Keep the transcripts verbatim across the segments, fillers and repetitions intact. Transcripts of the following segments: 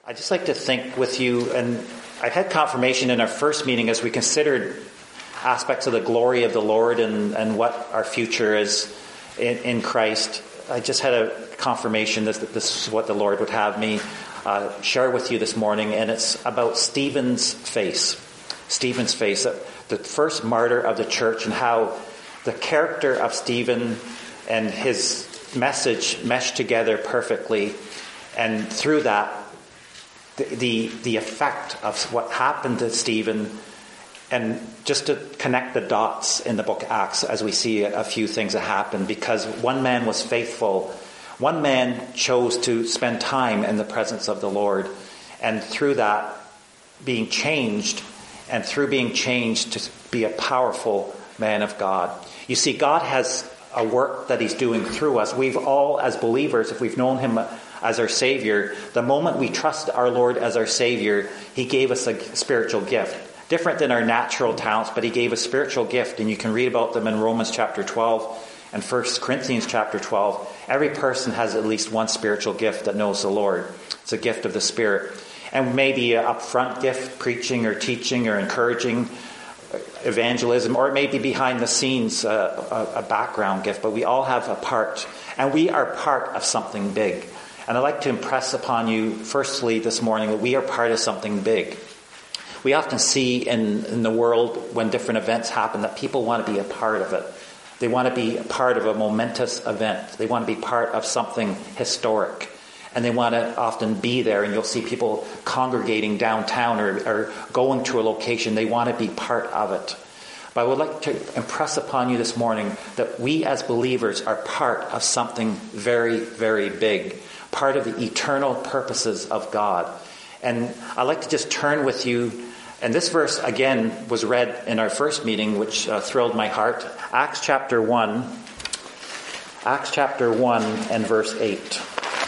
I'd just like to think with you, and I had confirmation in our first meeting as we considered aspects of the glory of the Lord and, and what our future is in, in Christ. I just had a confirmation that this is what the Lord would have me uh, share with you this morning, and it's about Stephen's face. Stephen's face, the first martyr of the church, and how the character of Stephen and his message meshed together perfectly, and through that, the the, the effect of what happened to Stephen. And just to connect the dots in the book of Acts as we see a few things that happened, because one man was faithful. One man chose to spend time in the presence of the Lord. And through that, being changed, and through being changed to be a powerful man of God. You see, God has a work that he's doing through us. We've all, as believers, if we've known him as our Savior, the moment we trust our Lord as our Savior, he gave us a spiritual gift. Different than our natural talents, but he gave a spiritual gift, and you can read about them in Romans chapter twelve and First Corinthians chapter twelve. Every person has at least one spiritual gift that knows the Lord. It's a gift of the Spirit. And maybe an upfront gift, preaching or teaching or encouraging, evangelism, or maybe behind the scenes, uh, a, a background gift. But we all have a part, and we are part of something big. And I'd like to impress upon you, firstly, this morning, that we are part of something big. We often see in, in the world when different events happen that people want to be a part of it. They want to be a part of a momentous event. They want to be part of something historic. And they want to often be there, and you'll see people congregating downtown or, or going to a location. They want to be part of it. But I would like to impress upon you this morning that we as believers are part of something very, very big. Part of the eternal purposes of God. And I'd like to just turn with you, and this verse again was read in our first meeting, which uh, thrilled my heart. Acts chapter one, Acts chapter one and verse eight.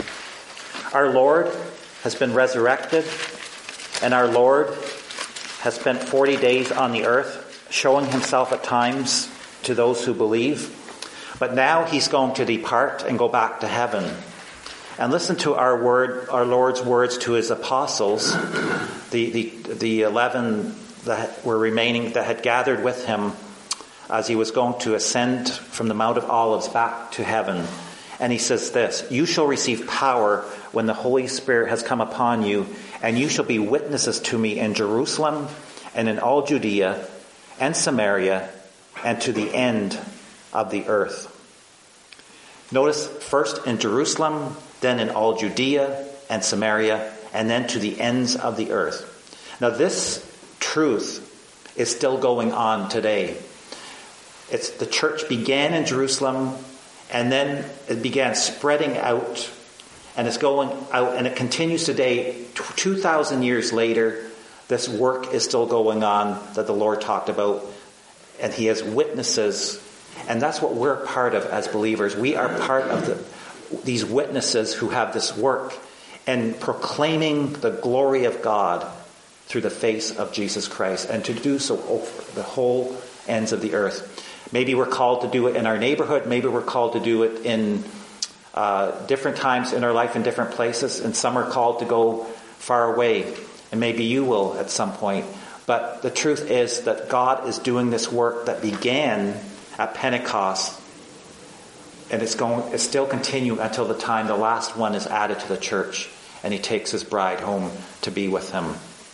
Our Lord has been resurrected, and our Lord has spent forty days on the earth, showing himself at times to those who believe. But now he's going to depart and go back to heaven. And listen to our word, our Lord's words to his apostles, the, the, the eleven that were remaining, that had gathered with him as he was going to ascend from the Mount of Olives back to heaven. And he says this: "You shall receive power when the Holy Spirit has come upon you, and you shall be witnesses to me in Jerusalem and in all Judea and Samaria and to the end of the earth." Notice, first in Jerusalem, then in all Judea and Samaria, and then to the ends of the earth. Now this truth is still going on today. It's the church began in Jerusalem, and then it began spreading out, and it's going out, and it continues today. two thousand years later, this work is still going on that the Lord talked about, and he has witnesses. And that's what we're part of as believers. We are part of the, these witnesses who have this work and proclaiming the glory of God through the face of Jesus Christ, and to do so over the whole ends of the earth. Maybe we're called to do it in our neighborhood. Maybe we're called to do it in uh, different times in our life in different places. And some are called to go far away. And maybe you will at some point. But the truth is that God is doing this work that began at Pentecost, and it's going, it's still continuing until the time the last one is added to the church, and he takes his bride home to be with him.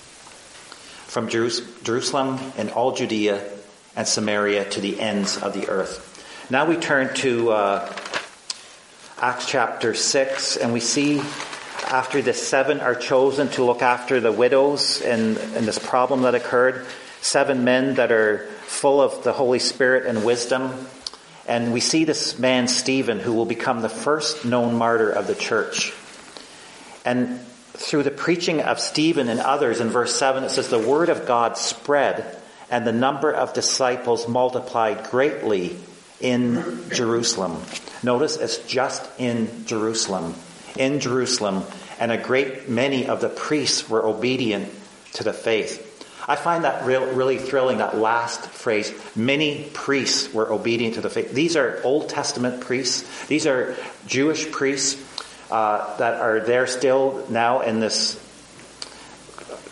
From Jerusalem and all Judea and Samaria to the ends of the earth. Now we turn to uh, Acts chapter six, and we see after the seven are chosen to look after the widows and, and this problem that occurred, seven men that are full of the Holy Spirit and wisdom. And we see this man, Stephen, who will become the first known martyr of the church. And through the preaching of Stephen and others, in verse seven, it says, "The word of God spread, and the number of disciples multiplied greatly in Jerusalem." Notice it's just in Jerusalem. In Jerusalem. And a great many of the priests were obedient to the faith. I find that real, really thrilling, that last phrase. Many priests were obedient to the faith. These are Old Testament priests. These are Jewish priests uh, that are there still now in this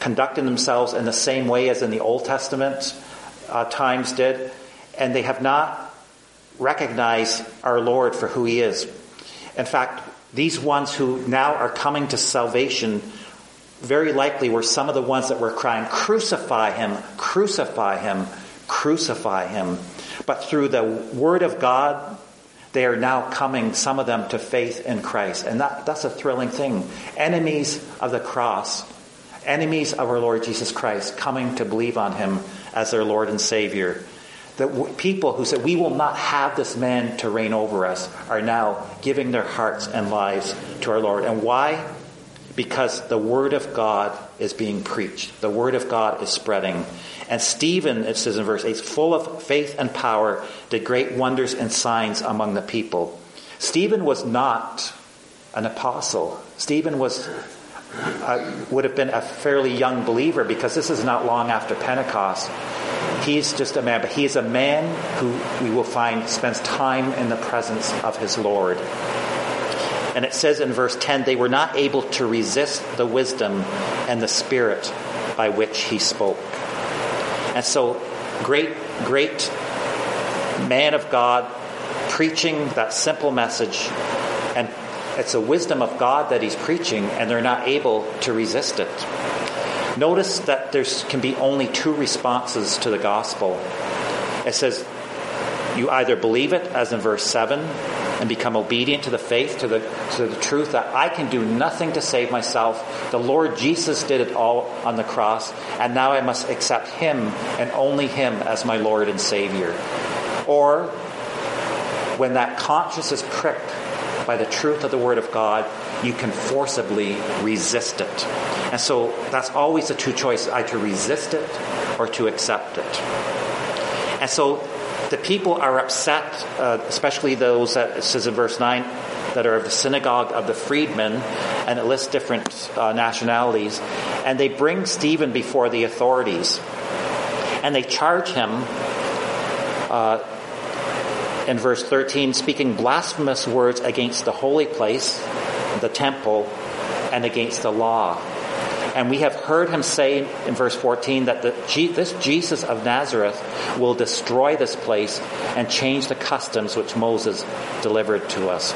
conducting themselves in the same way as in the Old Testament uh, times did, and they have not recognized our Lord for who he is. In fact, these ones who now are coming to salvation very likely were some of the ones that were crying, "Crucify him, crucify him, crucify him." But through the Word of God, they are now coming, some of them, to faith in Christ. And that, that's a thrilling thing. Enemies of the cross, enemies of our Lord Jesus Christ, coming to believe on him as their Lord and Savior. The w- people who said, "We will not have this man to reign over us," are now giving their hearts and lives to our Lord. And why? Because the Word of God is being preached. The Word of God is spreading. And Stephen, it says in verse eight, full of faith and power, did great wonders and signs among the people. Stephen was not an apostle. Stephen was uh, would have been a fairly young believer, because this is not long after Pentecost. He's just a man, but he is a man who we will find spends time in the presence of his Lord. And it says in verse ten, they were not able to resist the wisdom and the spirit by which he spoke. And so, great, great man of God preaching that simple message. And it's the wisdom of God that he's preaching, and they're not able to resist it. Notice that there can be only two responses to the gospel. It says, you either believe it, as in verse seven, and become obedient to the faith, to the, to the truth that I can do nothing to save myself. The Lord Jesus did it all on the cross, and now I must accept him and only him as my Lord and Savior. Or, when that conscience is pricked by the truth of the Word of God, you can forcibly resist it. And so that's always the two choices, either to resist it or to accept it. And so the people are upset, uh, especially those that, it says in verse nine, that are of the synagogue of the freedmen, and it lists different uh, nationalities, and they bring Stephen before the authorities, and they charge him uh, in verse thirteen, speaking blasphemous words against the holy place, the temple, and against the law. And we have heard him say in verse fourteen that the, this Jesus of Nazareth will destroy this place and change the customs which Moses delivered to us.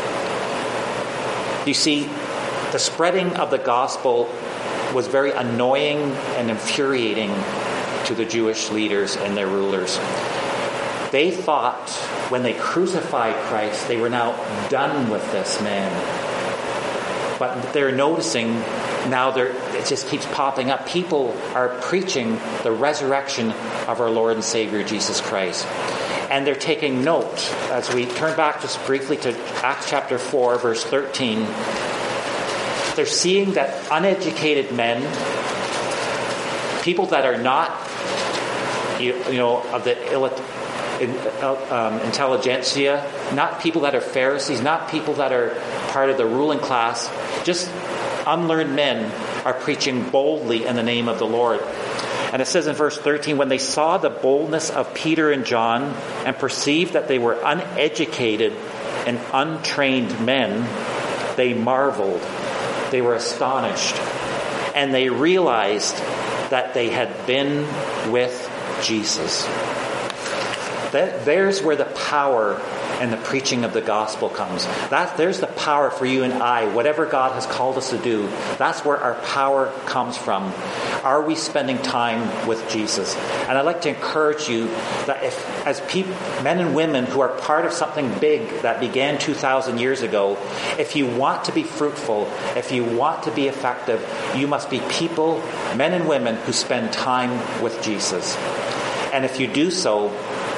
You see, the spreading of the gospel was very annoying and infuriating to the Jewish leaders and their rulers. They thought when they crucified Christ, they were now done with this man. But they're noticing now, it just keeps popping up. People are preaching the resurrection of our Lord and Savior Jesus Christ. And they're taking note. As we turn back just briefly to Acts chapter four, verse thirteen, they're seeing that uneducated men, people that are not, you, you know, of the um, intelligentsia, not people that are Pharisees, not people that are part of the ruling class, just unlearned men are preaching boldly in the name of the Lord. And it says in verse thirteen, when they saw the boldness of Peter and John and perceived that they were uneducated and untrained men, they marveled. They were astonished. And they realized that they had been with Jesus. That, there's where the power and the preaching of the gospel comes. That there's the power for you and I. Whatever God has called us to do, that's where our power comes from. Are we spending time with Jesus? And I'd like to encourage you that if, as people, men and women who are part of something big that began two thousand years ago, if you want to be fruitful, if you want to be effective, you must be people, men and women, who spend time with Jesus. And if you do so,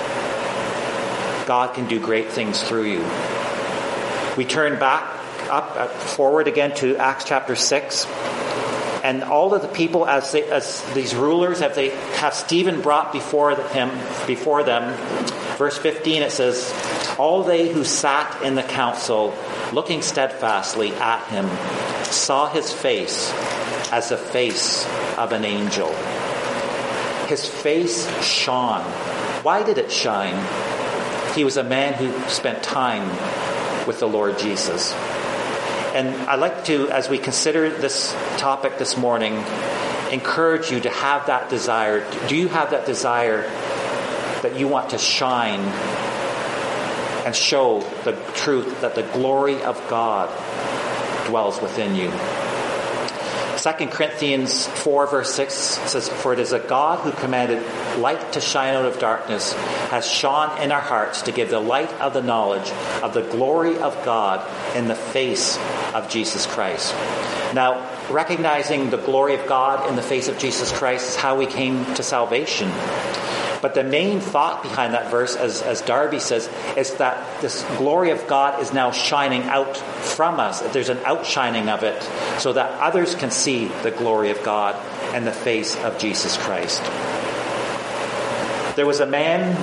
God can do great things through you. We turn back up, forward again to Acts chapter six. And all of the people, as they, as these rulers, have they have Stephen brought before him, before them. Verse fifteen, it says, all they who sat in the council, looking steadfastly at him, saw his face as the face of an angel. His face shone. Why did it shine? He was a man who spent time with the Lord Jesus. And I'd like to, as we consider this topic this morning, encourage you to have that desire. Do you have that desire that you want to shine and show the truth that the glory of God dwells within you? Second Corinthians four verse six says, "For it is a God who commanded light to shine out of darkness has shone in our hearts to give the light of the knowledge of the glory of God in the face of Jesus Christ." Now, recognizing the glory of God in the face of Jesus Christ is how we came to salvation. But the main thought behind that verse, as, as Darby says, is that this glory of God is now shining out from us. There's an outshining of it so that others can see the glory of God in the face of Jesus Christ. There was a man,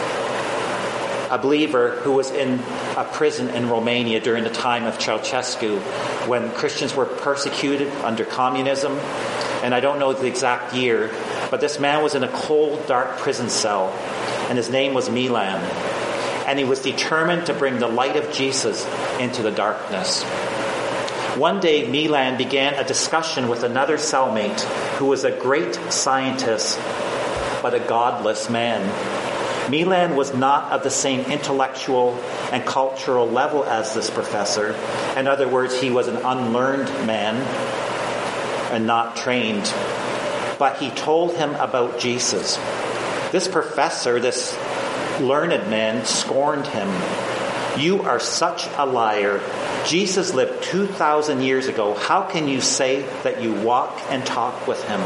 a believer, who was in a prison in Romania during the time of Ceausescu when Christians were persecuted under communism. And I don't know the exact year, but this man was in a cold, dark prison cell, and his name was Milan. And he was determined to bring the light of Jesus into the darkness. One day, Milan began a discussion with another cellmate who was a great scientist, but a godless man. Milan was not of the same intellectual and cultural level as this professor. In other words, he was an unlearned man and not trained. But he told him about Jesus. This professor, this learned man, scorned him. "You are such a liar. Jesus lived two thousand years ago. How can you say that you walk and talk with him?"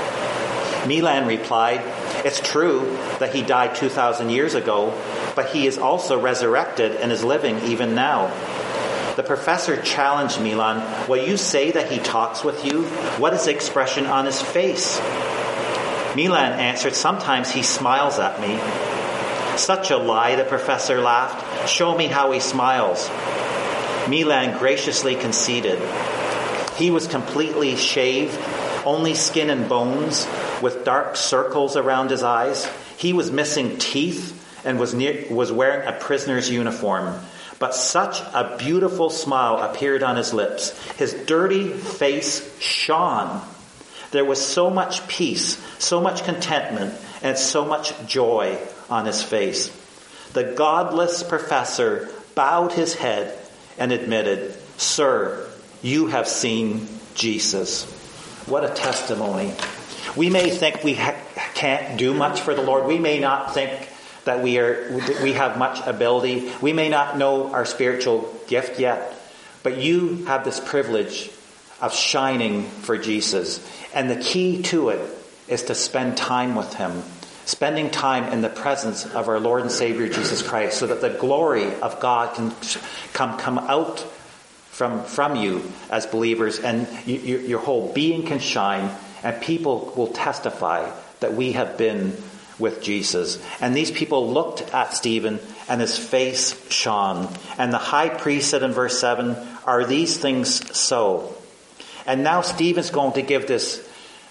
Milan replied, "It's true that he died two thousand years ago, but he is also resurrected and is living even now." The professor challenged Milan, "Will you say that he talks with you? What is the expression on his face?" Milan answered, "Sometimes he smiles at me." "Such a lie," the professor laughed. "Show me how he smiles." Milan graciously conceded. He was completely shaved, only skin and bones, with dark circles around his eyes. He was missing teeth and was near, was wearing a prisoner's uniform. But such a beautiful smile appeared on his lips. His dirty face shone. There was so much peace, so much contentment, and so much joy on his face. The godless professor bowed his head and admitted, "Sir, you have seen Jesus." What a testimony. We may think we ha- can't do much for the Lord. We may not think that we are we have much ability. We may not know our spiritual gift yet, but you have this privilege of shining for Jesus. And the key to it is to spend time with him, spending time in the presence of our Lord and Savior Jesus Christ, so that the glory of God can come come out from from you as believers, and you, you, your whole being can shine, and people will testify that we have been with Jesus. And these people looked at Stephen, and his face shone. And the high priest said in verse seven, "Are these things so?" And now Stephen's going to give this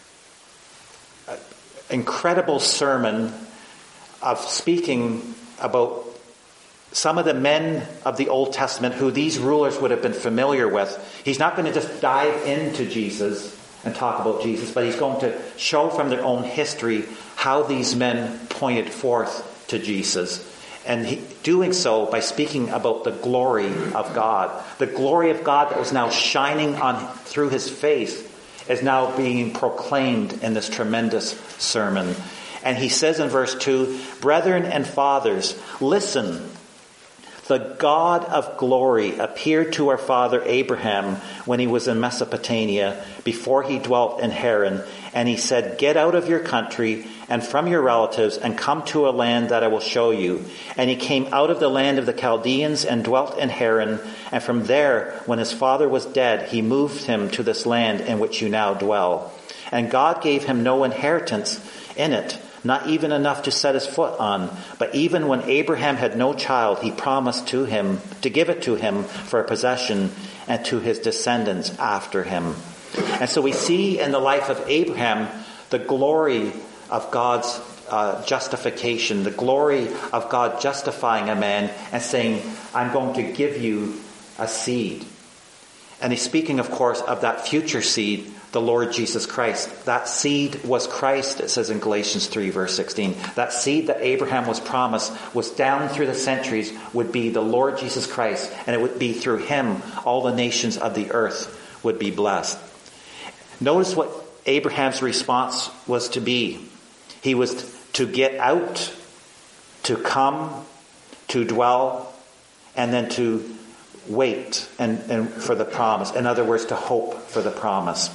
incredible sermon of speaking about some of the men of the Old Testament who these rulers would have been familiar with. He's not going to just dive into Jesus and talk about Jesus, but he's going to show from their own history how these men pointed forth to Jesus. And he, doing so by speaking about the glory of God. The glory of God that was now shining on through his face is now being proclaimed in this tremendous sermon. And he says in verse two, "Brethren and fathers, listen. The God of glory appeared to our father Abraham when he was in Mesopotamia, before he dwelt in Haran. And he said, 'Get out of your country and from your relatives and come to a land that I will show you.' And he came out of the land of the Chaldeans and dwelt in Haran. And from there, when his father was dead, he moved him to this land in which you now dwell. And God gave him no inheritance in it, not even enough to set his foot on. But even when Abraham had no child, he promised to him to give it to him for a possession, and to his descendants after him." And so we see in the life of Abraham the glory of God's uh, justification, the glory of God justifying a man and saying, "I'm going to give you a seed." And he's speaking, of course, of that future seed the Lord Jesus Christ. That seed was Christ, it says in Galatians three, verse sixteen. That seed that Abraham was promised was down through the centuries would be the Lord Jesus Christ, and it would be through him all the nations of the earth would be blessed. Notice what Abraham's response was to be. He was to get out, to come, to dwell, and then to wait and, and for the promise. In other words, to hope for the promise.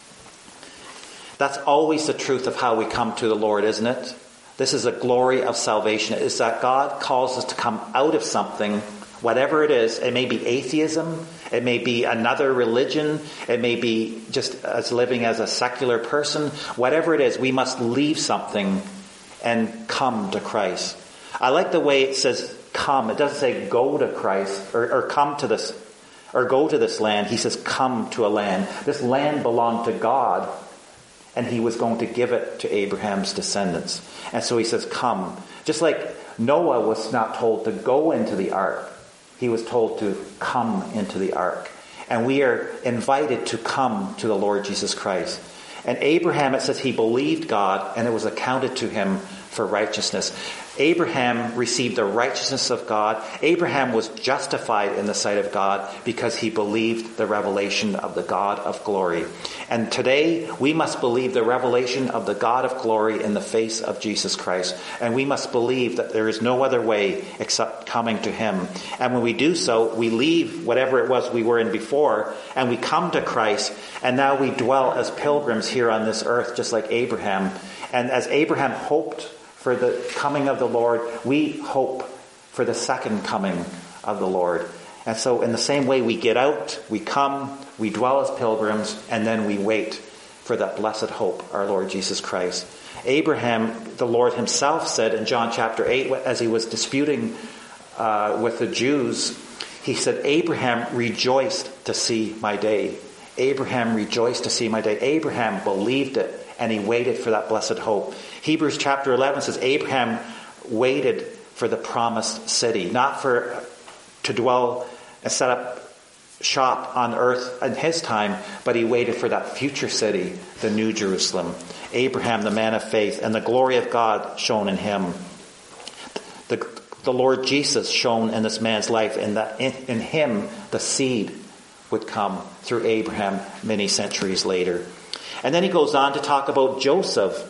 That's always the truth of how we come to the Lord, isn't it? This is a glory of salvation. It is that God calls us to come out of something, whatever it is. It may be atheism. It may be another religion. It may be just as living as a secular person. Whatever it is, we must leave something and come to Christ. I like the way it says come. It doesn't say go to Christ or, or come to this or go to this land. He says come to a land. This land belonged to God, and he was going to give it to Abraham's descendants. And so he says come. Just like Noah was not told to go into the ark. He was told to come into the ark. And we are invited to come to the Lord Jesus Christ. And Abraham, it says he believed God, and it was accounted to him for righteousness. Abraham received the righteousness of God. Abraham was justified in the sight of God because he believed the revelation of the God of glory. And today we must believe the revelation of the God of glory in the face of Jesus Christ. And we must believe that there is no other way except coming to him. And when we do so, we leave whatever it was we were in before, and we come to Christ. And now we dwell as pilgrims here on this earth, just like Abraham. And as Abraham hoped for the coming of the Lord, we hope for the second coming of the Lord. And so in the same way, we get out, we come, we dwell as pilgrims, and then we wait for that blessed hope, our Lord Jesus Christ. Abraham, the Lord himself said in John chapter eight, as he was disputing uh, with the Jews, he said, Abraham rejoiced to see my day. Abraham rejoiced to see my day. Abraham believed it, and he waited for that blessed hope. Hebrews chapter eleven says Abraham waited for the promised city, not for to dwell and set up shop on earth in his time, but he waited for that future city, the New Jerusalem. Abraham, the man of faith, and the glory of God shone in him. The, the Lord Jesus shone in this man's life, and that in, in him the seed would come through Abraham many centuries later. And then he goes on to talk about Joseph.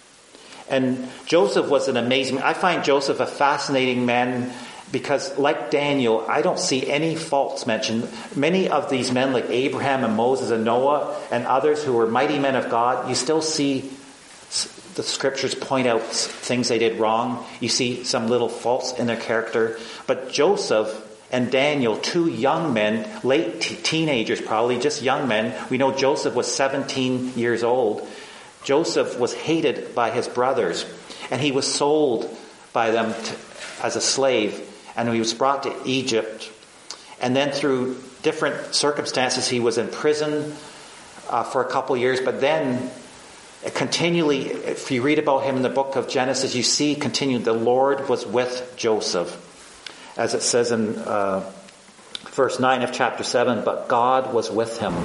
And Joseph was an amazing, I find Joseph a fascinating man because, like Daniel, I don't see any faults mentioned. Many of these men, like Abraham and Moses and Noah and others who were mighty men of God, you still see the scriptures point out things they did wrong. You see some little faults in their character. But Joseph and Daniel, two young men, late t- teenagers probably, just young men. We know Joseph was seventeen years old. Joseph was hated by his brothers, and he was sold by them to, as a slave, and he was brought to Egypt. And then through different circumstances, he was in prison uh, for a couple years, but then continually, if you read about him in the book of Genesis, you see continued, the Lord was with Joseph. As it says in uh, verse nine of chapter seven, but God was with him.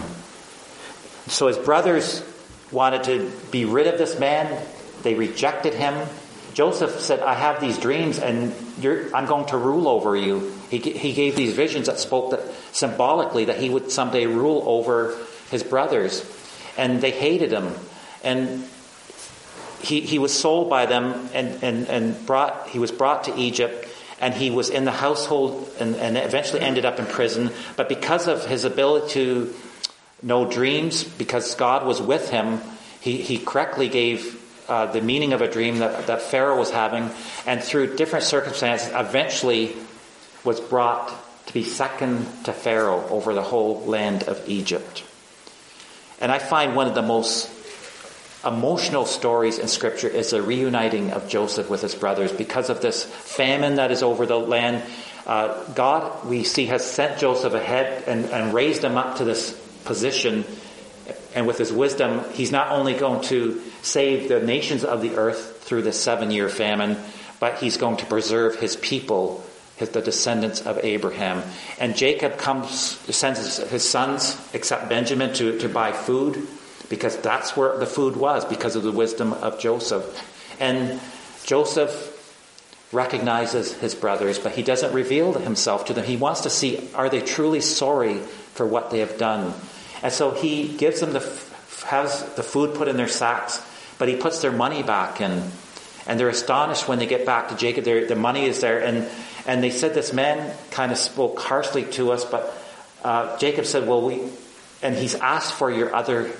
So his brothers wanted to be rid of this man. They rejected him. Joseph said, I have these dreams, and you're, I'm going to rule over you. He, he gave these visions that spoke that symbolically that he would someday rule over his brothers. And they hated him. And he he was sold by them and, and, and brought he was brought to Egypt. And he was in the household and, and eventually ended up in prison. But because of his ability to know dreams, because God was with him, he, he correctly gave uh, the meaning of a dream that, that Pharaoh was having. And through different circumstances, eventually was brought to be second to Pharaoh over the whole land of Egypt. And I find one of the most emotional stories in Scripture is the reuniting of Joseph with his brothers. Because of this famine that is over the land, uh, God, we see, has sent Joseph ahead and, and raised him up to this position. And with his wisdom, he's not only going to save the nations of the earth through this seven-year famine, but he's going to preserve his people, his, the descendants of Abraham. And Jacob comes, sends his, his sons, except Benjamin, to, to buy food. because that's where the food was, because of the wisdom of Joseph. And Joseph recognizes his brothers, but he doesn't reveal himself to them. He wants to see, are they truly sorry for what they have done? And so he gives them the, has the food put in their sacks, but he puts their money back in. And they're astonished when they get back to Jacob. Their, the money is there. And, and they said, this man kind of spoke harshly to us, but uh, Jacob said, well, we, and he's asked for your other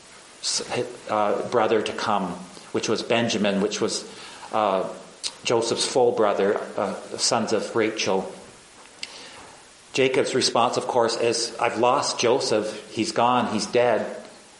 uh, brother to come, which was Benjamin, which was uh, Joseph's full brother, uh, sons of Rachel. Jacob's response, of course, is, I've lost Joseph. He's gone. He's dead.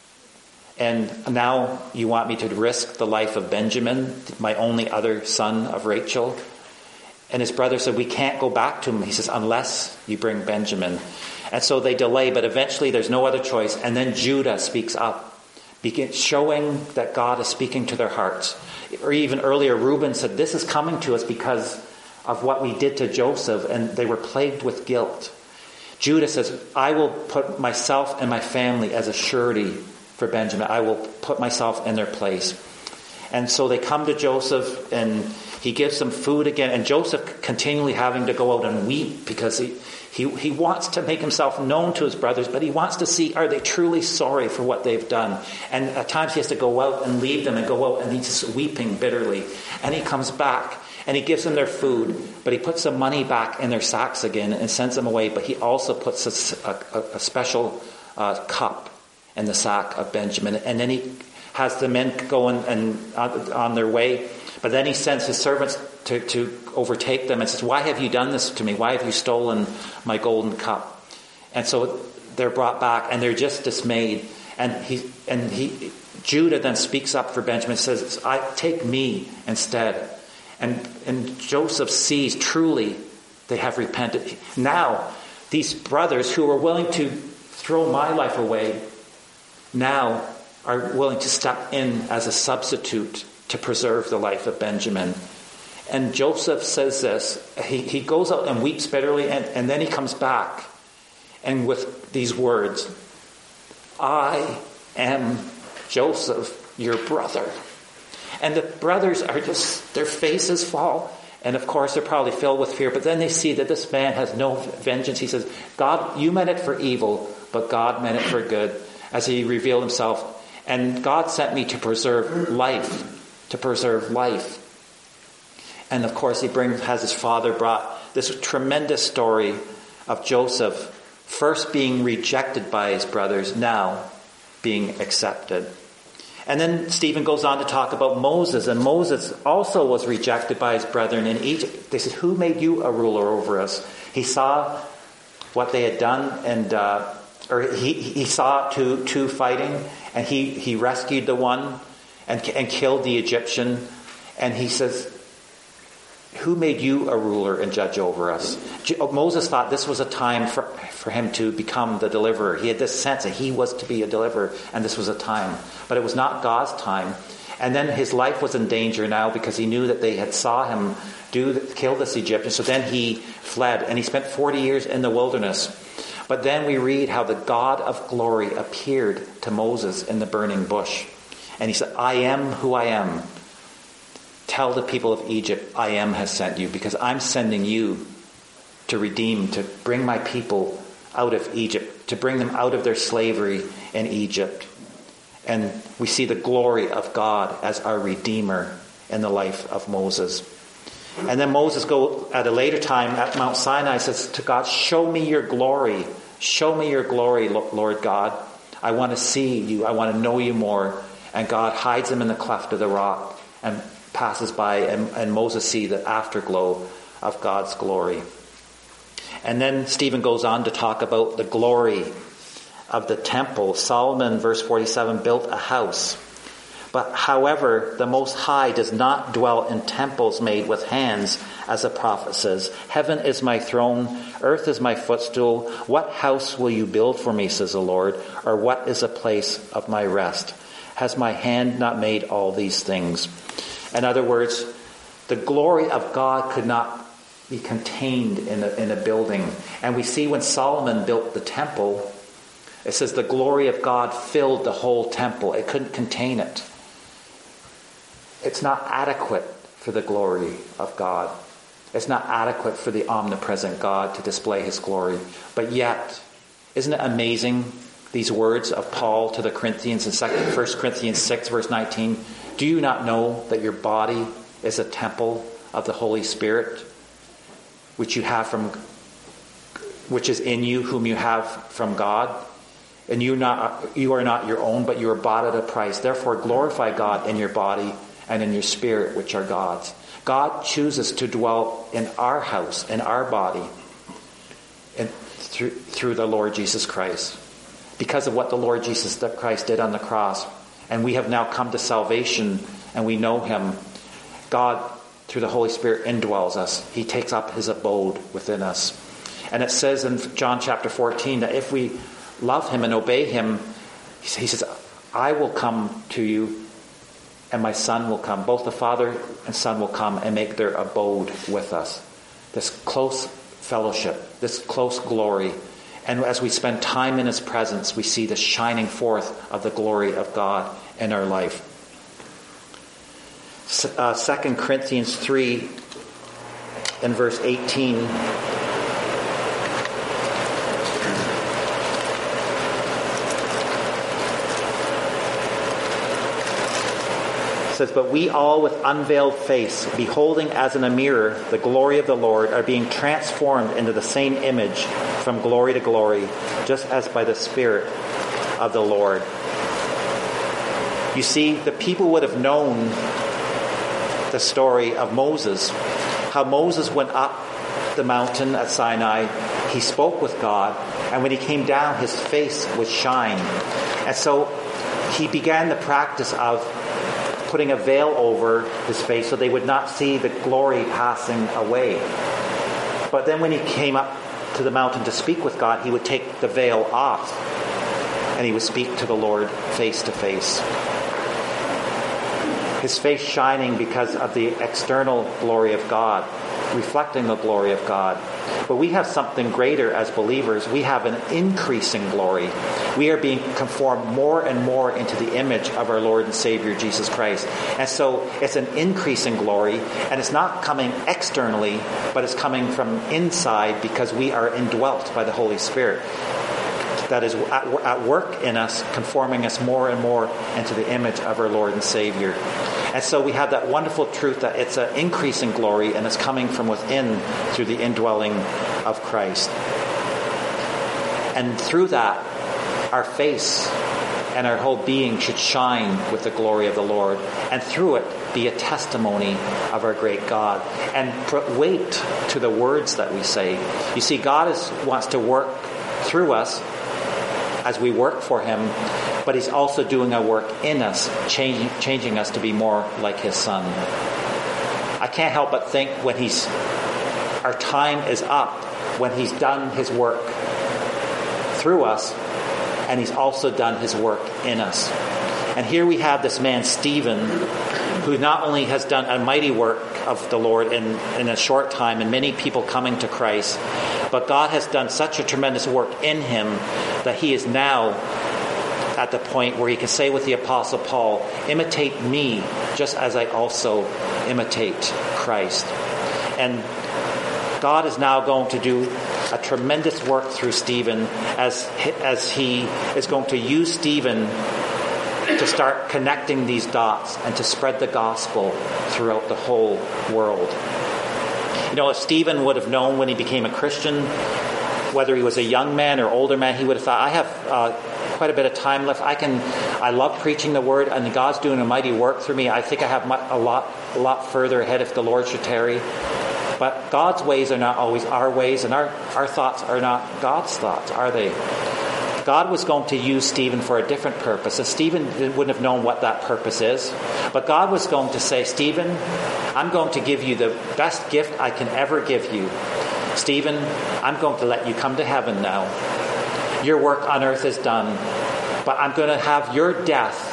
And now you want me to risk the life of Benjamin, my only other son of Rachel? And his brother said, we can't go back to him. He says, unless you bring Benjamin. And so they delay, but eventually there's no other choice. And then Judah speaks up, begin, showing that God is speaking to their hearts. Or even earlier, Reuben said, this is coming to us because of what we did to Joseph, and they were plagued with guilt. Judah says, I will put myself and my family as a surety for Benjamin. I will put myself in their place. And so they come to Joseph, and he gives them food again. And Joseph continually having to go out and weep because he, he, he wants to make himself known to his brothers, but he wants to see, are they truly sorry for what they've done? And at times he has to go out and leave them and go out, and he's just weeping bitterly. And he comes back and he gives them their food, but he puts the money back in their sacks again and sends them away. But he also puts a, a, a special uh, cup in the sack of Benjamin. And then he has the men go and, and on, on their way. But then he sends his servants to, to overtake them and says, why have you done this to me? Why have you stolen my golden cup? And so they're brought back, and they're just dismayed. And he and he Judah then speaks up for Benjamin and says, I take me instead. And and Joseph sees truly they have repented. Now, these brothers who are willing to throw my life away now are willing to step in as a substitute to preserve the life of Benjamin. And Joseph says this. He, he goes out and weeps bitterly, and, and then he comes back, and with these words, I am Joseph, your brother. And the brothers are just, their faces fall. And of course, they're probably filled with fear. But then they see that this man has no vengeance. He says, God, you meant it for evil, but God meant it for good, as he revealed himself. And God sent me to preserve life, to preserve life. And of course, he brings, has his father brought this tremendous story of Joseph first being rejected by his brothers, now being accepted. And then Stephen goes on to talk about Moses. And Moses also was rejected by his brethren in Egypt. They said, who made you a ruler over us? He saw what they had done, and uh, or he, he saw two, two fighting, and he, he rescued the one and, and killed the Egyptian. And he says, who made you a ruler and judge over us? Moses thought this was a time for, for him to become the deliverer. He had this sense that he was to be a deliverer, and this was a time. But it was not God's time. And then his life was in danger now because he knew that they had saw him do kill this Egyptian. So then he fled, and he spent forty years in the wilderness. But then we read how the God of glory appeared to Moses in the burning bush. And he said, I am who I am. Tell the people of Egypt, I am has sent you, because I'm sending you to redeem, to bring my people out of Egypt, to bring them out of their slavery in Egypt. And we see the glory of God as our Redeemer in the life of Moses. And then Moses go at a later time at Mount Sinai, says to God, show me your glory. Show me your glory, Lord God. I want to see you. I want to know you more. And God hides him in the cleft of the rock and passes by, and, and Moses sees the afterglow of God's glory. And then Stephen goes on to talk about the glory of the temple. Solomon, verse forty-seven, built a house. But however, the Most High does not dwell in temples made with hands, as the prophet says, heaven is my throne, earth is my footstool. What house will you build for me, says the Lord, or what is a place of my rest? Has my hand not made all these things? In other words, the glory of God could not be contained in a, in a building. And we see when Solomon built the temple, It says the glory of God filled the whole temple. It couldn't contain it. It's not adequate for the glory of God. It's not adequate for the omnipresent God to display his glory. But yet, isn't it amazing, these words of Paul to the Corinthians in First Corinthians six, verse nineteen? Do you not know that your body is a temple of the Holy Spirit, which you have from, which is in you, whom you have from God? And you not you are not your own, but you are bought at a price. Therefore glorify God in your body and in your spirit, which are God's. God chooses to dwell in our house, in our body, and through, through the Lord Jesus Christ. Because of what the Lord Jesus Christ did on the cross. And we have now come to salvation and we know him. God, through the Holy Spirit, indwells us. He takes up his abode within us. And it says in John chapter fourteen that if we love him and obey him, he says, I will come to you and my Son will come. Both the Father and Son will come and make their abode with us. This close fellowship, this close glory. And as we spend time in his presence, we see the shining forth of the glory of God in our life. Uh, Second Corinthians three and verse eighteen. Says, but we all with unveiled face, beholding as in a mirror the glory of the Lord, are being transformed into the same image from glory to glory, just as by the Spirit of the Lord. You see, the people would have known the story of Moses, how Moses went up the mountain at Sinai, he spoke with God, and when he came down, his face would shine. And so he began the practice of putting a veil over his face so they would not see the glory passing away. But then when he came up to the mountain to speak with God, he would take the veil off and he would speak to the Lord face to face. His face shining because of the external glory of God, reflecting the glory of God. But we have something greater as believers. We have an increasing glory. We are being conformed more and more into the image of our Lord and Savior Jesus Christ. And so it's an increasing glory, and it's not coming externally, but it's coming from inside because we are indwelt by the Holy Spirit that is at work in us, conforming us more and more into the image of our Lord and Savior. And so we have that wonderful truth that it's an increasing glory and it's coming from within through the indwelling of Christ. And through that, our face and our whole being should shine with the glory of the Lord. And through it, be a testimony of our great God. And put weight to the words that we say. You see, God is, wants to work through us as we work for him, but he's also doing a work in us, changing, changing us to be more like his Son. I can't help but think when he's, our time is up, when he's done his work through us, and he's also done his work in us. And here we have this man, Stephen, who not only has done a mighty work of the Lord in, in a short time, and many people coming to Christ, but God has done such a tremendous work in him that he is now at the point where he can say with the Apostle Paul, imitate me just as I also imitate Christ. And God is now going to do a tremendous work through Stephen as, as he is going to use Stephen to start connecting these dots and to spread the gospel throughout the whole world. You know, if Stephen would have known when he became a Christian, whether he was a young man or older man, he would have thought, I have uh, quite a bit of time left. I can, I love preaching the word, and God's doing a mighty work through me. I think I have a lot, a lot further ahead if the Lord should tarry. But God's ways are not always our ways, and our, our thoughts are not God's thoughts, are they? God was going to use Stephen for a different purpose. And Stephen wouldn't have known what that purpose is. But God was going to say, Stephen, I'm going to give you the best gift I can ever give you. Stephen, I'm going to let you come to heaven now. Your work on earth is done. But I'm going to have your death.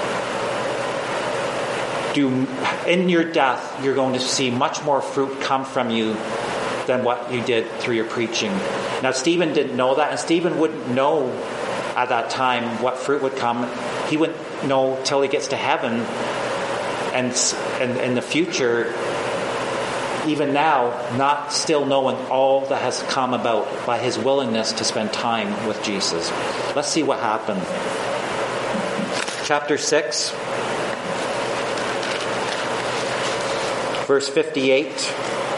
Do, in your death, you're going to see much more fruit come from you than what you did through your preaching. Now, Stephen didn't know that, and Stephen wouldn't know at that time what fruit would come. He wouldn't know till he gets to heaven, and and in the future, even now, not still knowing all that has come about by his willingness to spend time with Jesus. Let's see what happened. Chapter six, verse fifty-eight.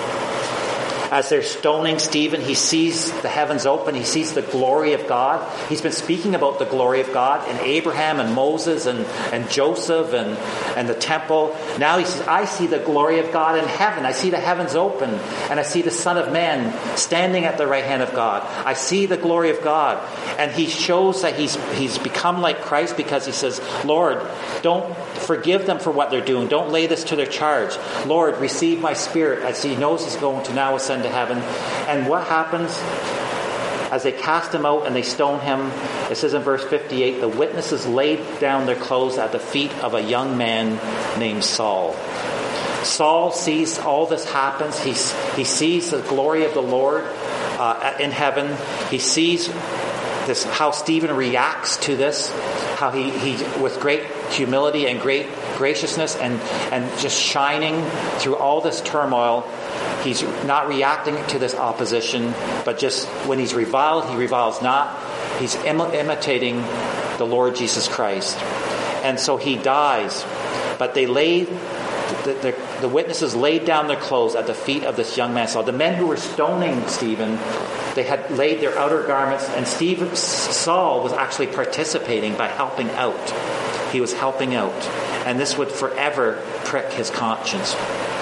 As they're stoning Stephen, he sees the heavens open. He sees the glory of God. He's been speaking about the glory of God in Abraham and Moses and, and Joseph and, and the temple. Now he says, I see the glory of God in heaven. I see the heavens open. And I see the Son of Man standing at the right hand of God. I see the glory of God. And he shows that he's, he's become like Christ because he says, Lord, don't forgive them for what they're doing. Don't lay this to their charge. Lord, receive my spirit. As he knows he's going to now ascend to heaven. And what happens as they cast him out and they stone him? It says in verse fifty-eight, the witnesses laid down their clothes at the feet of a young man named Saul. Saul sees all this happens. He, he sees the glory of the Lord uh, in heaven. He sees this, how Stephen reacts to this, how he, he with great humility and great graciousness and, and just shining through all this turmoil. He's not reacting to this opposition, but just when he's reviled, he reviles not. He's Im- imitating the Lord Jesus Christ. And so he dies. But they laid, the, the, the witnesses laid down their clothes at the feet of this young man Saul. The men who were stoning Stephen, they had laid their outer garments, and Stephen, Saul was actually participating by helping out. He was helping out. And this would forever prick his conscience.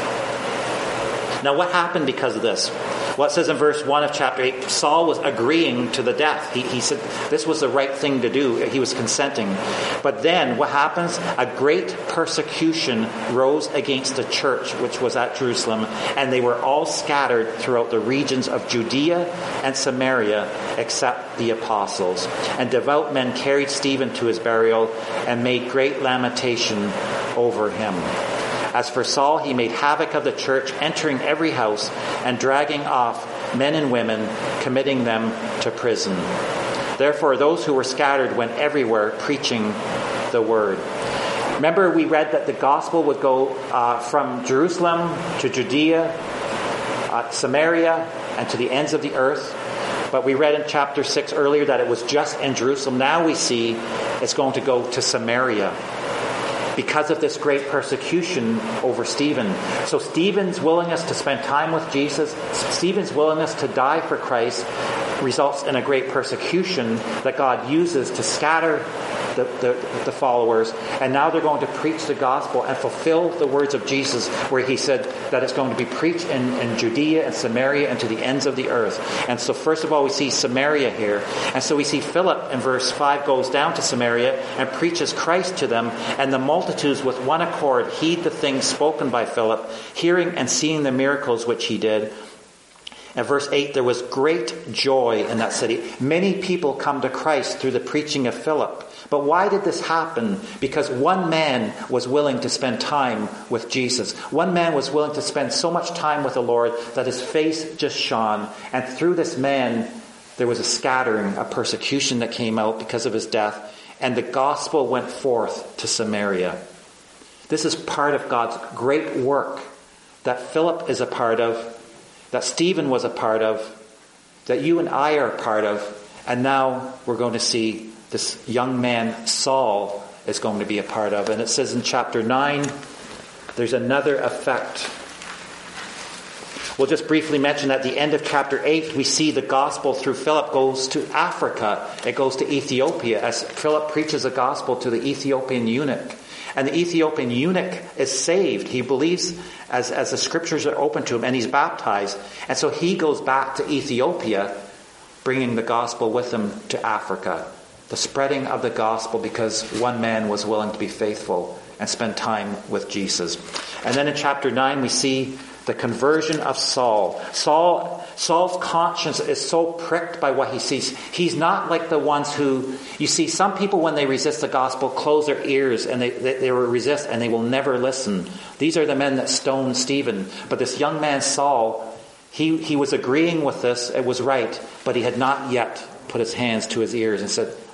Now, what happened because of this? Well, it says in verse one of chapter eight, Saul was agreeing to the death. He, he said this was the right thing to do. He was consenting. But then, what happens? A great persecution rose against the church, which was at Jerusalem, and they were all scattered throughout the regions of Judea and Samaria, except the apostles. And devout men carried Stephen to his burial and made great lamentation over him. As for Saul, he made havoc of the church, entering every house and dragging off men and women, committing them to prison. Therefore, those who were scattered went everywhere preaching the word. Remember, we read that the gospel would go uh, from Jerusalem to Judea, uh, Samaria, and to the ends of the earth. But we read in chapter six earlier that it was just in Jerusalem. Now we see it's going to go to Samaria, because of this great persecution over Stephen. So Stephen's willingness to spend time with Jesus, Stephen's willingness to die for Christ, results in a great persecution that God uses to scatter the, the, the followers. And now they're going to preach the gospel and fulfill the words of Jesus, where he said that it's going to be preached in, in Judea and Samaria and to the ends of the earth. And so first of all, we see Samaria here. And so we see Philip in verse five goes down to Samaria and preaches Christ to them. And the multitudes with one accord heed the things spoken by Philip, hearing and seeing the miracles which he did. And verse eight, there was great joy in that city. Many people come to Christ through the preaching of Philip. But why did this happen? Because one man was willing to spend time with Jesus. One man was willing to spend so much time with the Lord that his face just shone. And through this man, there was a scattering, a persecution that came out because of his death. And the gospel went forth to Samaria. This is part of God's great work that Philip is a part of, that Stephen was a part of, that you and I are a part of. And now we're going to see this young man, Saul, is going to be a part of. And it says in chapter nine, there's another effect. We'll just briefly mention at the end of chapter eight, we see the gospel through Philip goes to Africa. It goes to Ethiopia as Philip preaches the gospel to the Ethiopian eunuch. And the Ethiopian eunuch is saved. He believes as, as the scriptures are open to him, and he's baptized. And so he goes back to Ethiopia, bringing the gospel with him to Africa. The spreading of the gospel because one man was willing to be faithful and spend time with Jesus. And then in chapter nine we see the conversion of Saul. Saul, Saul's conscience is so pricked by what he sees. He's not like the ones who, you see, some people when they resist the gospel close their ears and they, they, they will resist and they will never listen. These are the men that stoned Stephen. But this young man Saul, he, he was agreeing with this, it was right, but he had not yet put his hands to his ears and said,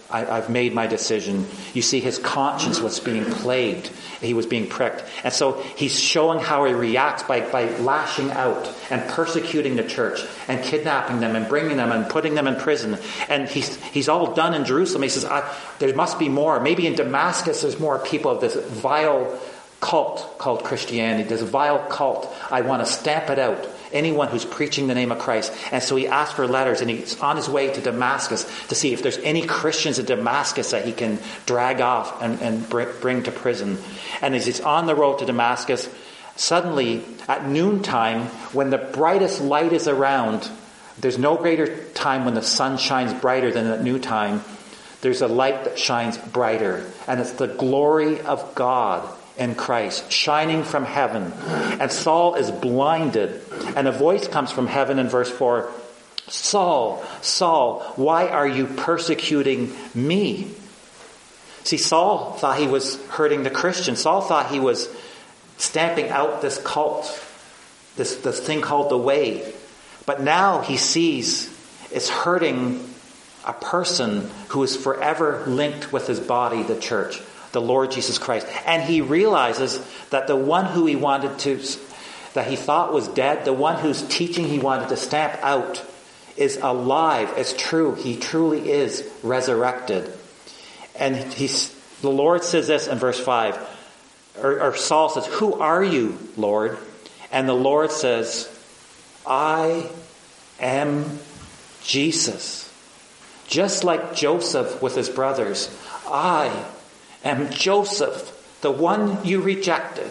I, I've made my decision. You see, his conscience was being plagued. He was being pricked. And so he's showing how he reacts by, by lashing out and persecuting the church and kidnapping them and bringing them and putting them in prison. And he's, he's all done in Jerusalem. He says, I, there must be more. Maybe in Damascus there's more people of this vile cult called Christianity, this vile cult. I want to stamp it out. Anyone who's preaching the name of Christ. And so he asked for letters, and he's on his way to Damascus to see if there's any Christians in Damascus that he can drag off and, and bring to prison. And as he's on the road to Damascus, suddenly at noontime, when the brightest light is around, there's no greater time when the sun shines brighter than at noontime. There's a light that shines brighter, and it's the glory of God in Christ, shining from heaven. And Saul is blinded. And a voice comes from heaven in verse four. Saul, Saul, why are you persecuting me? See, Saul thought he was hurting the Christians. Saul thought he was stamping out this cult, this, this thing called the Way. But now he sees it's hurting a person who is forever linked with his body, the church, the Lord Jesus Christ. And he realizes that the one who he wanted to, that he thought was dead, the one whose teaching he wanted to stamp out, is alive. It's true. He truly is resurrected. And he's, the Lord says this in verse five, or, or Saul says, who are you, Lord? And the Lord says, I am Jesus. Just like Joseph with his brothers, I am Joseph, the one you rejected.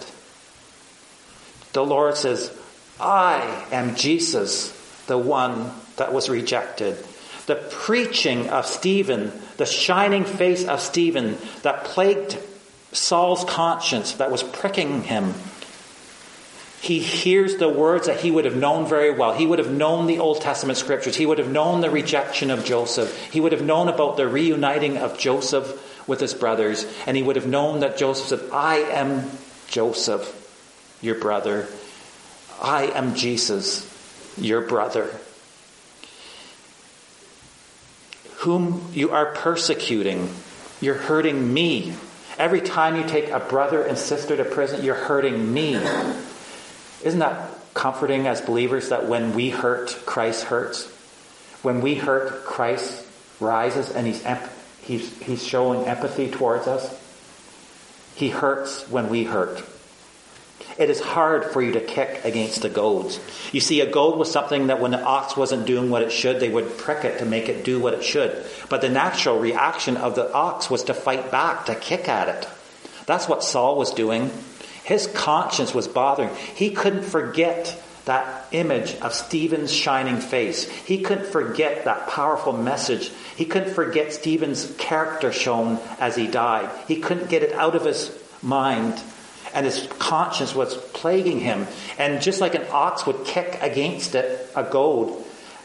The Lord says, I am Jesus, the one that was rejected. The preaching of Stephen, the shining face of Stephen that plagued Saul's conscience, that was pricking him. He hears the words that he would have known very well. He would have known the Old Testament scriptures. He would have known the rejection of Joseph. He would have known about the reuniting of Joseph with his brothers. And he would have known that Joseph said, I am Joseph, your brother. I am Jesus, your brother, whom you are persecuting. You're hurting me. Every time you take a brother and sister to prison, you're hurting me. Isn't that comforting as believers, that when we hurt, Christ hurts? When we hurt, Christ rises and he's, emp- he's, he's showing empathy towards us. He hurts when we hurt. It is hard for you to kick against the goads. You see, a goad was something that when the ox wasn't doing what it should, they would prick it to make it do what it should. But the natural reaction of the ox was to fight back, to kick at it. That's what Saul was doing. His conscience was bothering. He couldn't forget that image of Stephen's shining face. He couldn't forget that powerful message. He couldn't forget Stephen's character shown as he died. He couldn't get it out of his mind. And his conscience was plaguing him. And just like an ox would kick against it, a goad,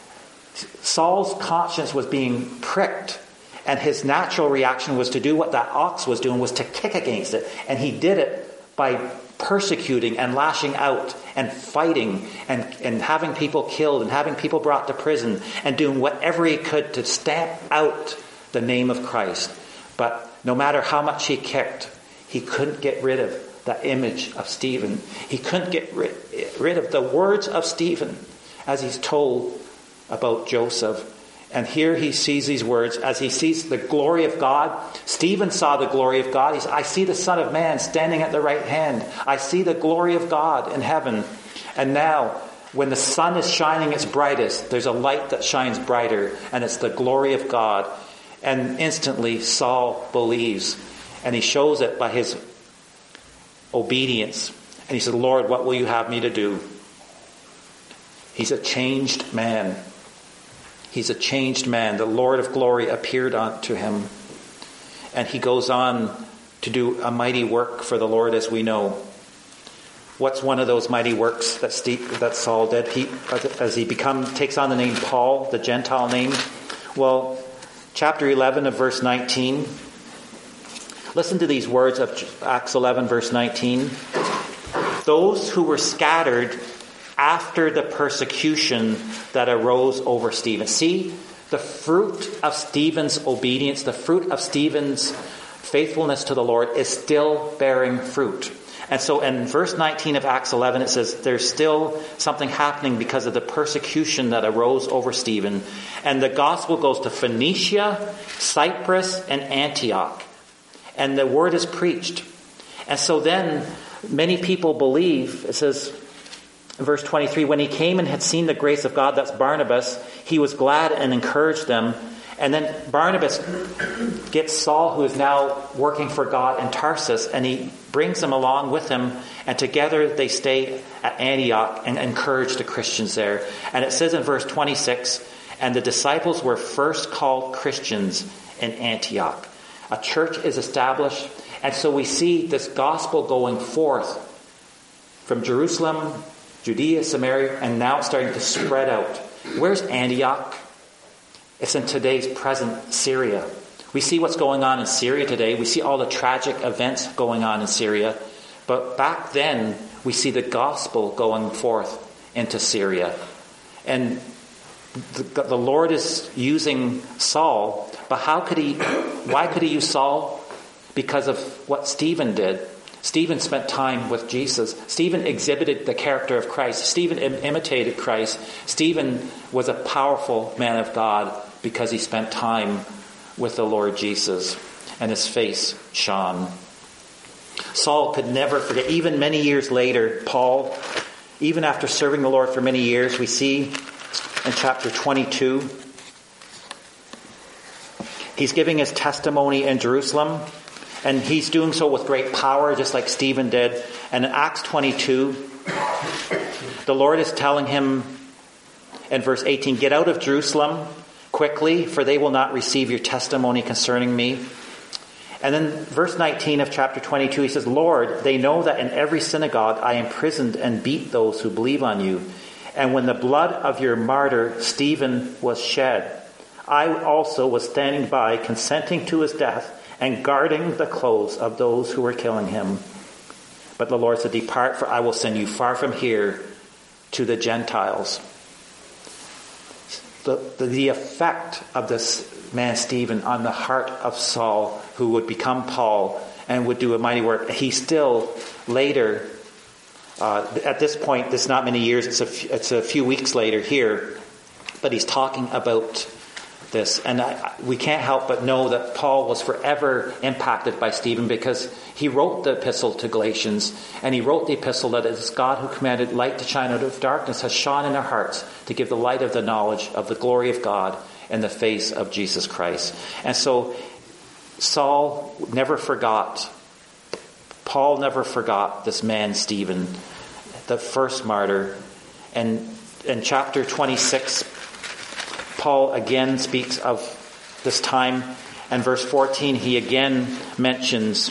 Saul's conscience was being pricked. And his natural reaction was to do what that ox was doing, was to kick against it. And he did it by persecuting and lashing out and fighting and, and having people killed and having people brought to prison and doing whatever he could to stamp out the name of Christ. But no matter how much he kicked, he couldn't get rid of that image of Stephen. He couldn't get rid, rid of the words of Stephen as he's told about Joseph. And here he sees these words as he sees the glory of God. Stephen saw the glory of God. He said, I see the Son of Man standing at the right hand. I see the glory of God in heaven. And now, when the sun is shining its brightest, there's a light that shines brighter, and it's the glory of God. And instantly Saul believes. And he shows it by his obedience. And he said, Lord, what will you have me to do? He's a changed man. He's a changed man. The Lord of glory appeared unto him. And he goes on to do a mighty work for the Lord, as we know. What's one of those mighty works that Steve, that Saul did? He, as he become takes on the name Paul, the Gentile name. Well, chapter eleven of verse nineteen. Listen to these words of Acts eleven, verse nineteen. Those who were scattered after the persecution that arose over Stephen. See, the fruit of Stephen's obedience, the fruit of Stephen's faithfulness to the Lord is still bearing fruit. And so in verse nineteen of Acts eleven, it says there's still something happening because of the persecution that arose over Stephen. And the gospel goes to Phoenicia, Cyprus, and Antioch. And the word is preached. And so then many people believe, it says in verse twenty-three, when he came and had seen the grace of God, that's Barnabas, he was glad and encouraged them. And then Barnabas gets Saul, who is now working for God in Tarsus, and he brings him along with him, and together they stay at Antioch and encourage the Christians there. And it says in verse twenty-six, and the disciples were first called Christians in Antioch. A church is established, and so we see this gospel going forth from Jerusalem, Judea, Samaria, and now it's starting to spread out. Where's Antioch? It's in today's present Syria. We see what's going on in Syria today. We see all the tragic events going on in Syria. But back then, we see the gospel going forth into Syria. And the, the Lord is using Saul. But how could he, why could he use Saul? Because of what Stephen did. Stephen spent time with Jesus. Stephen exhibited the character of Christ. Stephen im- imitated Christ. Stephen was a powerful man of God because he spent time with the Lord Jesus, and his face shone. Saul could never forget. Even many years later, Paul, even after serving the Lord for many years, we see in chapter twenty-two, he's giving his testimony in Jerusalem, and he's doing so with great power, just like Stephen did. And in Acts twenty-two, the Lord is telling him in verse eighteen, get out of Jerusalem quickly, for they will not receive your testimony concerning me. And then verse nineteen of chapter twenty-two, he says, Lord, they know that in every synagogue I imprisoned and beat those who believe on you. And when the blood of your martyr Stephen was shed, I also was standing by, consenting to his death and guarding the clothes of those who were killing him. But the Lord said, depart, for I will send you far from here to the Gentiles. The, the, the effect of this man Stephen on the heart of Saul, who would become Paul and would do a mighty work, he still later, uh, at this point, it's not many years, it's a, f- it's a few weeks later here, but he's talking about this. And I, we can't help but know that Paul was forever impacted by Stephen, because he wrote the epistle to Galatians, and he wrote the epistle that it is God who commanded light to shine out of darkness has shone in our hearts to give the light of the knowledge of the glory of God in the face of Jesus Christ. And so Saul never forgot, Paul never forgot this man Stephen, the first martyr. And in chapter twenty-six, Paul again speaks of this time, and verse fourteen, he again mentions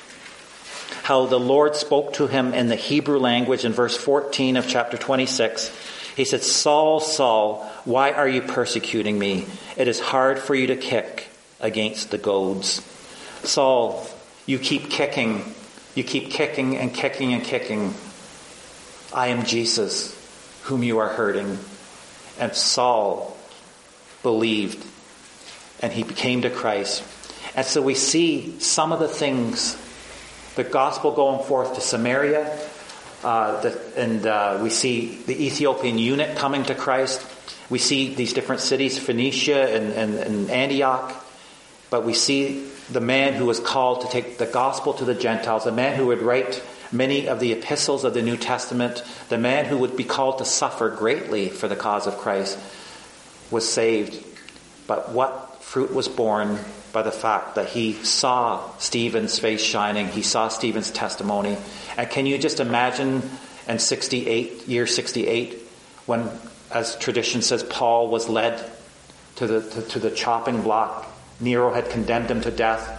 how the Lord spoke to him in the Hebrew language. In verse fourteen of chapter twenty-six, he said, Saul, Saul, why are you persecuting me? It is hard for you to kick against the goads. Saul, you keep kicking, you keep kicking and kicking and kicking. I am Jesus, whom you are hurting. And Saul believed, and he came to Christ. And so we see some of the things, the gospel going forth to Samaria, uh, the, and uh, we see the Ethiopian eunuch coming to Christ. We see these different cities, Phoenicia and, and, and Antioch. But we see the man who was called to take the gospel to the Gentiles, the man who would write many of the epistles of the New Testament, the man who would be called to suffer greatly for the cause of Christ, was saved. But what fruit was born by the fact that he saw Stephen's face shining, he saw Stephen's testimony. And can you just imagine in sixty-eight, year sixty-eight, when, as tradition says, Paul was led to the to, to the chopping block. Nero had condemned him to death.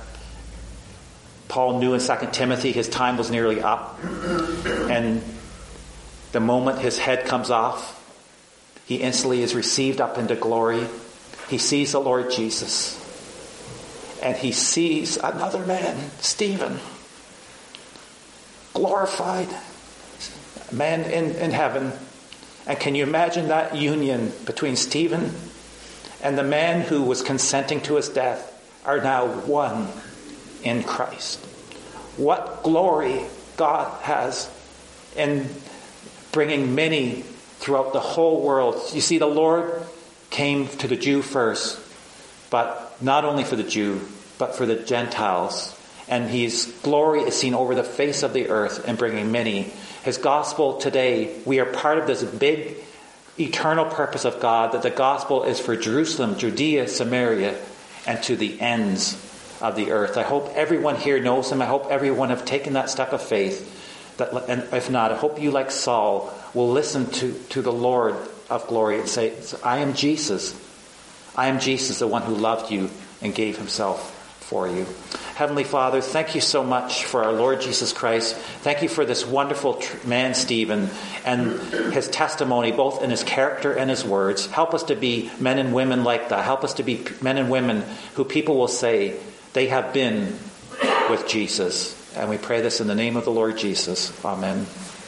Paul knew in Second Timothy his time was nearly up. And the moment his head comes off, he instantly is received up into glory. He sees the Lord Jesus. And he sees another man, Stephen, glorified, man in, in heaven. And can you imagine that union between Stephen and the man who was consenting to his death are now one in Christ. What glory God has in bringing many throughout the whole world. You see, the Lord came to the Jew first, but not only for the Jew, but for the Gentiles. And his glory is seen over the face of the earth in bringing many. His gospel today, we are part of this big eternal purpose of God, that the gospel is for Jerusalem, Judea, Samaria, and to the ends of the earth. I hope everyone here knows him. I hope everyone have taken that step of faith. That, and if not, I hope you, like Saul, will listen to, to the Lord of glory and say, I am Jesus. I am Jesus, the one who loved you and gave himself for you. Heavenly Father, thank you so much for our Lord Jesus Christ. Thank you for this wonderful man, Stephen, and his testimony, both in his character and his words. Help us to be men and women like that. Help us to be men and women who people will say they have been with Jesus. And we pray this in the name of the Lord Jesus. Amen.